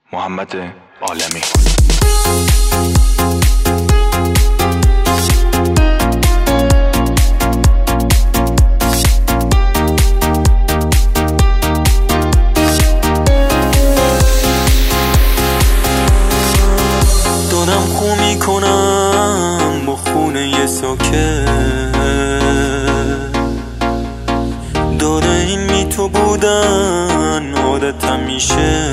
محمد عالمی. دارم خو میکنم با خونه ساکت، داره این بی تو بودن عادتم میشه.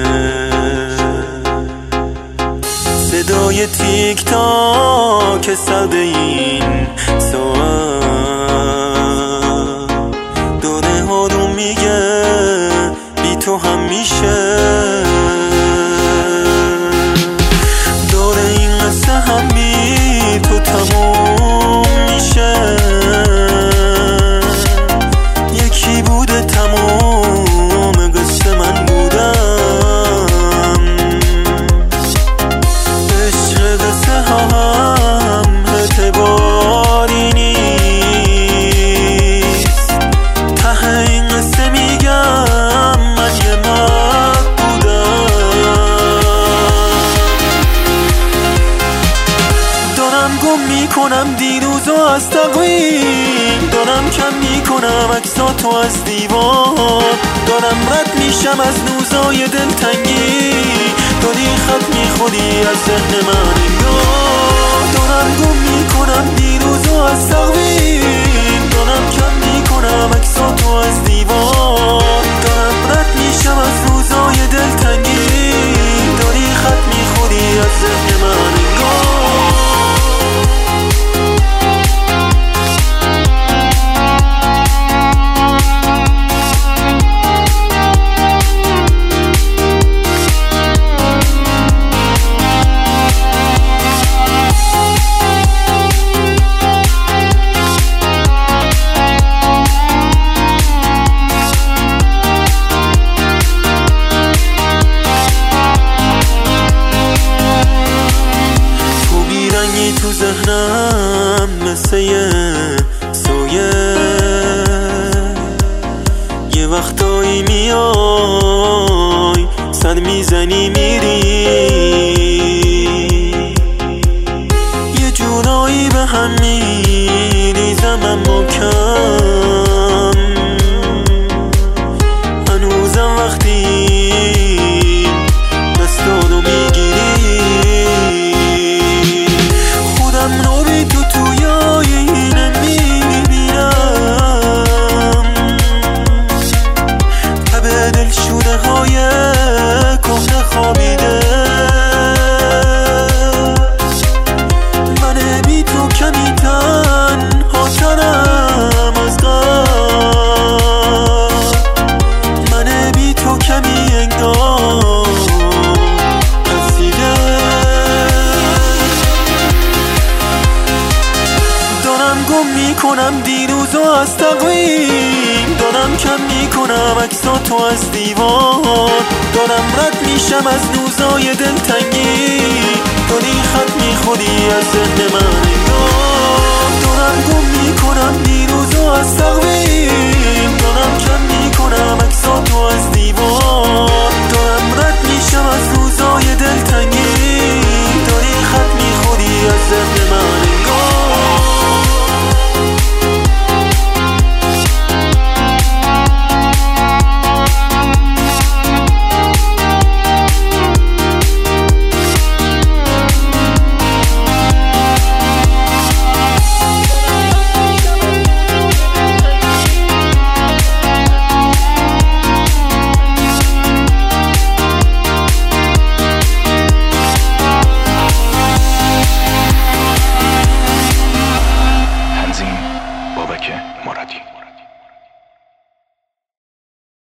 صدای تیک تاک صد این ساعت داره آروم میگه بی تو هم میشه. داره این قصه هم بی تو تموم میشه. یکی بوده تموم قصه من بودم. عشق قصه هم اعتباری نیست. ته این قصه میگم من یه مرد بودم. دارم گم میکنم دیروزو از تقویم، دارم کم میکنم عکساتو از دیوار، دارم رد میشم از نوزای دلتنگی، داری خط میخوری از ذهن من انگار. دارم گم میکنم دیروزو از تقویم، دارم کم میکنم عکساتو از دیوار، دارم رد میشم از روزای دلتنگی، داری خط میخوری از ذهن من انگار. تو ذهنم مثل یه سایه، یه وقتایی میای سر میزنی میری، یه جورایی به هم میریزم اما کم. هنوزم وقتی دستانو میگیری میکنم دیروزو از تقویم، دارم کم میکنم عکساتو از دیوار، دارم رد میشم از نوزای دلتنگی، داری خط میخوری از ذهن من انگار. دارم گم میکنم دیروزو از تقویم، دارم کم میکنم عکساتو از دیوار، دارم رد